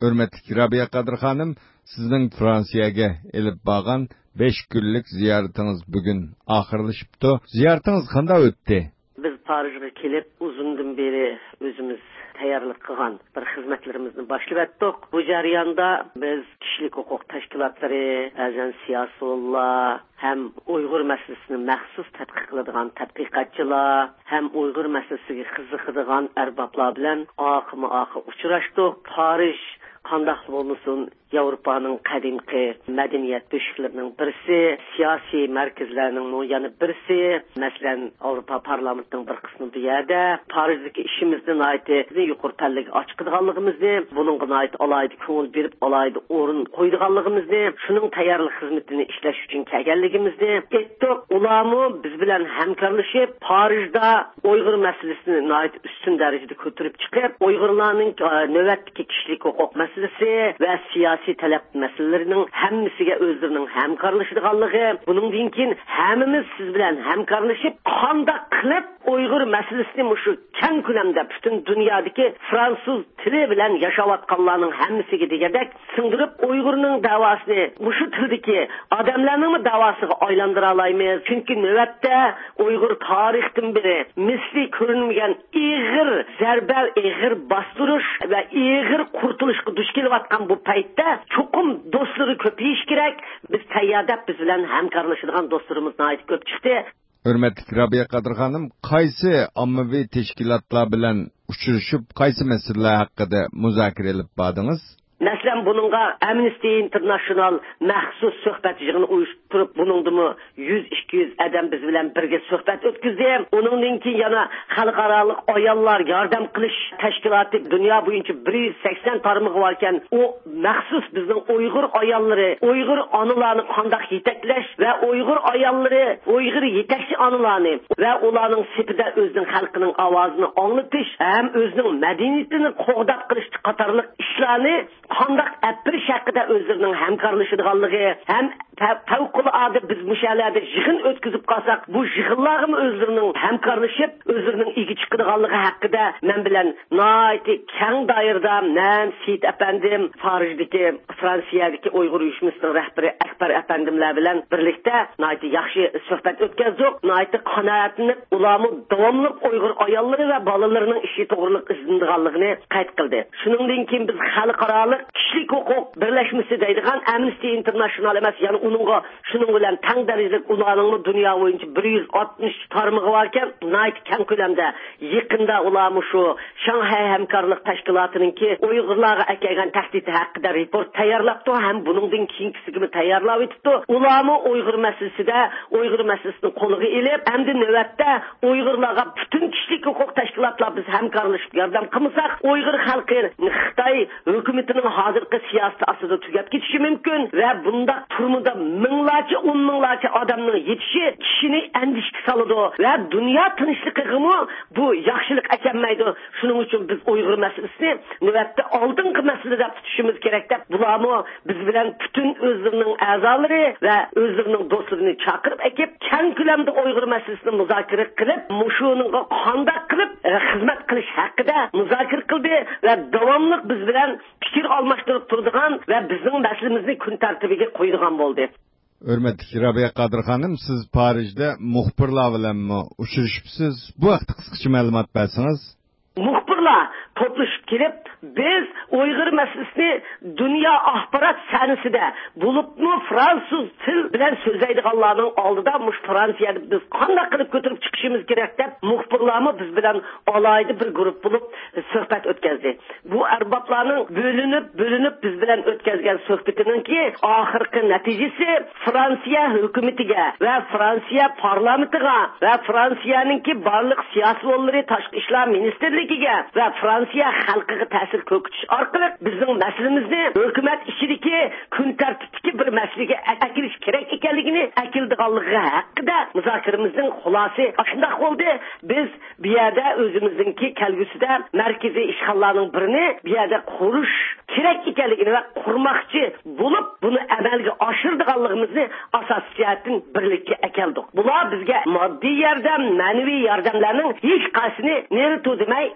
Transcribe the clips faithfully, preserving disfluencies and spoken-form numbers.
Hürmetli Rabia Kadir Hanım, sizning Fransiyaga elib borgan besh kunlik ziyoratingiz bugun oxirlashibdi. Ziyoratingiz qanday o'tdi? Biz Parijga kelib, uzundan beri o'zimiz tayyorlik qilgan bir xizmatlarimizni boshlab etdik. Bu jarayonda biz kishilik huquq tashkilotlari, ba'zan siyosatchilar, ham Uyg'ur masalasini maxsus tadqiq qiladigan tadqiqotchilar, ham Uyg'ur masalasiga qiziqadigan arboblar bilan oqima-oqi uchrashdik. Parij qandaq bo'lmasin, Yevropaning qadimgi madaniyat beshliklarining birisi, siyosiy markazlarning yana birisi, masalan, Avropa parlamentining bir qismi bu yerda. Parijdagi ishimizdan aytib, yuqori palliga ochqidiganligimizni, buningga aytib alaydi ko'ngil berib alaydi o'rin qo'ydiganligimizni, shuning tayyorlik xizmatini ishlash uchun kelganligimizni aytdik. Ularmi biz bilan hamkorlashib, Parijda Uyg'ur masalasini aytib ustun darajada ko'tarib chiqib, Uyg'urlarning navbatdagi kishilik huquq masalasi va siyosiy talab masalalarining hammasiga o'zlarining hamkorlashadiganligi, buningdan keyin hammamiz siz bilan hamkorlashib, qanday qilib Uyg'ur masalasini mushu keng ko'lamda butun dunyodagi fransuz tili bilan yashayotganlarning hammasiga degandek singdirib Uyg'urning davosini mushu tildagi odamlarning davosiga aylantira olamiz. Chunki navbatda Uyg'ur tarixdan beri misli ko'rinmagan ig'ir zarba, ig'ir bostirish va ig'ir qurtulishga duch kelayotgan bu paytda cho'qim do'stlari ko'payish kerak. Biz tayyorda biz bilan hamkorlashadigan do'stlarimizni aytib ko'p chiqdi. Hürmetli Rabia Kadir Hanım, qaysi ommaviy tashkilotlar bilan uchrashib, qaysi masalalar haqida muzokara qilib bordingiz? Masalan, bununla Amnesty International maxsus suhbat yig'ini uyushtirib, buningdimi yuz ikki yuz adam biz bilan birga suhbat o'tkazdi. Uningdan keyin yana xalqaro ayollar yordam qilish tashkiloti dunyo bo'yicha bir yuz sakson tarmog'i bor ekan, u maxsus bizning Uyg'ur ayollari, Uyg'ur onalarni qanday yetaklash va Uyg'ur ayollari, Uyg'ur yetakchi onalarni va ularning sifida o'zining xalqining ovozini anglatish, ham o'zining madaniyatini qo'g'dab qilish qatorliq ishlarni qandaq apirish haqida o'zlarining hamkorlashadiganligi, ham favqulodda biz mushalarda yig'in o'tkazib qolsak, bu yig'inlarga o'zlarining hamkorlashib, o'zlarining igi chiqadiganligi haqida men bilan noiti keng doirada men Seyit apandim, Parijdagi Fransiyadagi Uyg'ur uyushmasining rahbari Akbar apandimlar bilan birlikda noiti yaxshi suhbat o'tkazdik. Noiti qanoatlanib, ularni davomli Uyg'ur ayollari va bolalarining ishi to'g'riliq izlanganligini qayd qildi. Shuningdan keyin biz xalqaro kishilik huquq birlashmasi deydigan Amnesty International emas, ya'ni uningga shuning bilan tang darajada ularning dunyo bo'yicha bir yuz oltmish tarmog'i bor ekan, nihoyat keng ko'lamda yaqinda ular shu Shanghai hamkorlik tashkilotininki Uyg'urlarga kelgan tahdid haqida report tayyorlabdi, ham buningdan keyingisini tayyorlab etibdi. Ularni Uyg'ur masalasida Uyg'ur masalasini qo'lga olib, endi navbatda Uyg'urlarga butun kishilik huquq tashkilotlar biz hamkorlashib yordam qilmasak, Uyg'ur xalqi Xitoy hukumatining hozirgi siyosati ostida tugab ketishi mumkin va bunda turmida minglarcha, o'n minglarcha odamning yetishi kishini andishga soladi va dunyo tinchligiga bu yaxshilik ekanmaydi. Shuning uchun biz Uyg'ur masalasini navbatda oldingi masala deb tutishimiz kerak deb, bularni biz bilan butun o'zlarining a'zolari va o'zlarining do'stlarini chaqirib ekib, keng ko'lamda Uyg'ur masalasini muzokara qilib, mushuninga qanday qilib xizmat qilish haqida muzokara qildi va davomli biz bilan fikir almashtirib turadigan va bizning masalamizni kun tartibiga qo'yadigan bo'ldi. Hürmetli Rabia Kadir Hanım, siz Parijda muxbirlar bilan uchrashibsiz. Bu haqda qisqacha ma'lumot bersangiz? Muxbirlar to'plashib kelib, biz Uyg'ur masalasini dunyo axborot sahnasida bo'libmi fransuz til bilan so'zlaydiganlarning oldida mush Fransiyada biz qanday qilib ko'tarib chiqishimiz kerak deb muxbirlarni biz bilan alayda bir guruh bo'lib suhbat o'tkazdi. Bu arboblarning bo'linib, bo'linib biz bilan o'tkazgan suhbatiningki oxirgi natijasi Fransiya hukumatiga va Fransiya parlamentiga va Fransiyaninki barliq siyosatchilar, tashqi ishlar ministrligiga va Fransiya xalqiga ta'sir ko'rsatish orqali bizning masalamizni hukumat ishidagi kun tartibdagi bir masalaga akilish kerak ekanligini akildiganligi haqida muzokaramizning xulosi shunday bo'ldi. Biz bu yerda o'zimizningki kelgusida markaziy ishg'ollarning birini bu yerda qurish kerak ekanligini va qurmoqchi bo'lib, buni amalga oshirdiganligimizni asos jihatdan birlikka akeldik. Bular bizga moddiy yordam, ma'naviy yordamlarning hech qaysini neri to'dimay qiladigan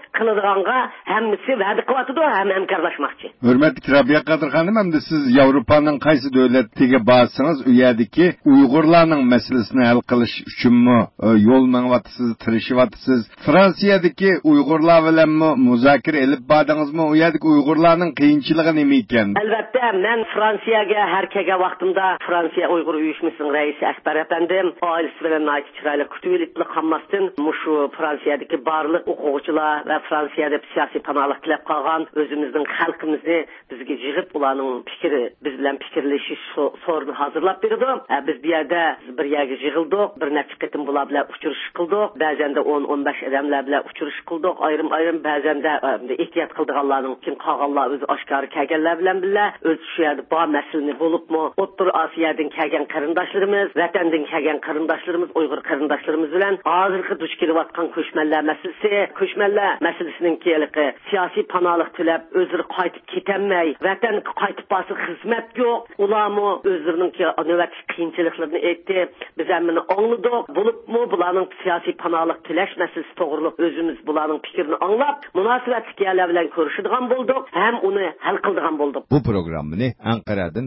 Iranğa hammasi va'da qilyapti, ham hamkorlashmoqchi. Hurmatli Rabia Qadir xonim, hamda siz Yevropaning qaysi davlatiga borsangiz, u yerdagi Uyg'urlarning masalasini hal qilish uchunmi yo'l manyapsiz, tirishyapsiz? Fransiyadagi Uyg'urlar bilan muzokara olib bordingizmi? U yerdagi Uyg'urlarning qiyinchiligi nima ekan? Albatta, men Fransiyaga har kelgan vaqtimda Fransiya Uyg'ur uyushmasining raisi Akbar afandim oilasi bilan aytib chiqayli kutib olib qolmasdan mushu Fransiyadagi barliq o'quvchilar va Fransiyada siyosiy panohlik tilab qolgan o'zimizning xalqimizni bizga yig'ib ularning fikri biz bilan fikrlashish so'rini hozirlab berdi. Biz bu yerda bir yerga yig'ildik, bir necha qitim bular bilan uchrashish qildik. Ba'zanda o'n o'n besh odamlar bilan uchrashish qildik. Ayrim-ayrim ba'zanda ehtiyot qildiganlarning kim qolganlar o'zi oshkora kelganlar bilan birga o'z shu yerda bor masalani bo'libmi, O'rta Osiyodan kelgan qarindoshlarimiz, vatandan kelgan qarindoshlarimiz, Uyg'ur qarindoshlarimiz bilan hozirgi duch kelayotgan ko'chmanlar masalasi, ko'chmanlar masalasining keliki siyosiy panohlik tilab o'zlari qaytib ketolmay, vatanga qaytib borsa xizmat yo'q. Ularmi o'zlarining navbatdagi qiyinchiliklarni aytdi. Biz hammani angladik. Bo'libmi bularning siyosiy panohlik tilash masalasi to'g'riliq o'zimiz bularning fikrini anglab, munosabatli yerlar bilan ko'rishadigan bo'ldik, ham uni hal qiladigan bo'ldik. Bu programmani Anqaradan